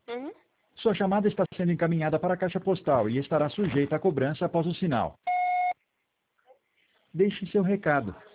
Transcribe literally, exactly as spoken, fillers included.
Uhum. Sua chamada está sendo encaminhada para a caixa postal e estará sujeita à cobrança após o sinal. Deixe seu recado.